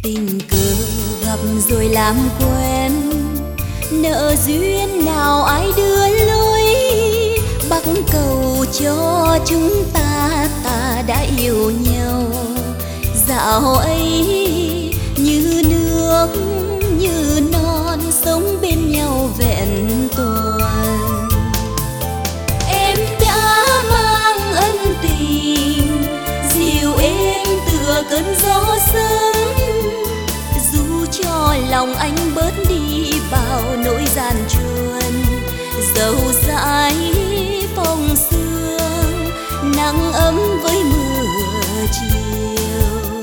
Tình cờ gặp rồi làm quen, nợ duyên nào ai đưa lối, bắc cầu cho chúng ta đã yêu nhau. Dạo ấy như nước như non, sống bên nhau vẹn toàn. Em đã mang ân tình dịu êm tựa cơn gió sớm, dù cho lòng anh bớt đi bao nỗi gian truân. Dẫu dãi phong sương, nắng ấm với mưa chiều,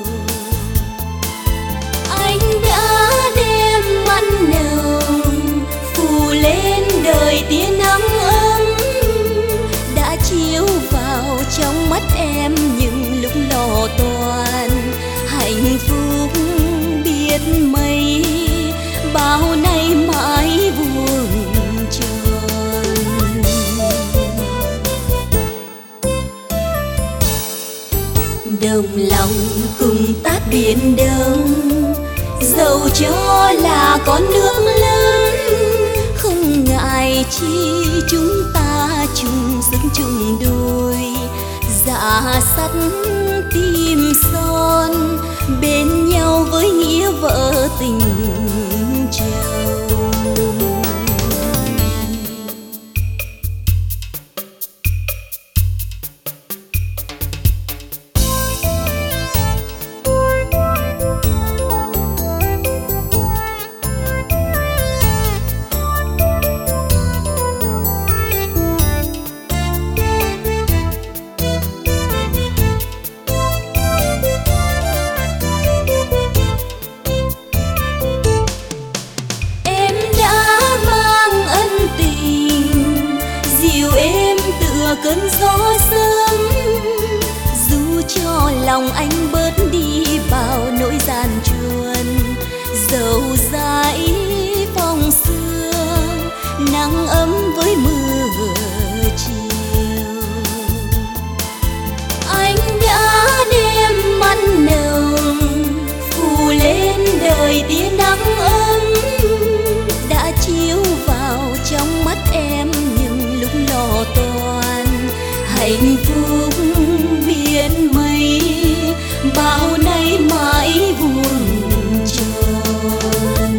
anh đã đem mặn nồng phủ lên đời tia nắng ấm, đã chiếu vào trong mắt em những lúc lo toan. Hạnh phúc biết mấy bao nay mãi buồn tròn. Đồng lòng cùng tát biển đông, dẫu cho là con nước lớn, không ngại chi chúng ta chung sức chung đôi. Dạ sắt tim son, bên nhau với nghĩa vợ tình chồng. Cơn gió sớm, dù cho lòng anh bớt đi bao nỗi gian truân. Dẫu dãi phong sương, nắng ấm với mưa chiều, anh đã đem mặn nồng phủ lên đời tia nắng ấm, đã chiếu vào trong mắt em những lúc lo toan. Hạnh phúc biết mấy bao nay mãi buồn tròn.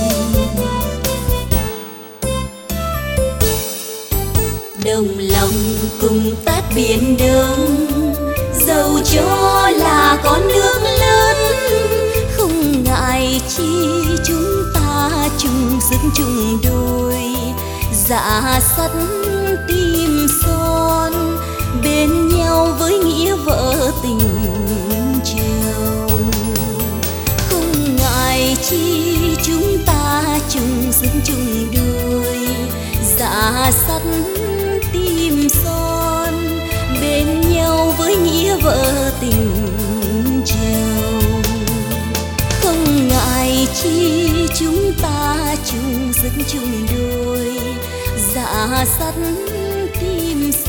Đồng lòng cùng tát biển đông, dẫu cho là con nước lớn, không ngại chi chúng ta chung sức chung đôi. Dạ sắt tim son, bên nhau với nghĩa vợ tình chồng. Không ngại chi chúng ta chung sức chung đôi. Dạ sắt tim son, bên nhau với nghĩa vợ tình chồng. Không ngại chi chúng ta chung sức chung đôi. Dạ sắt tim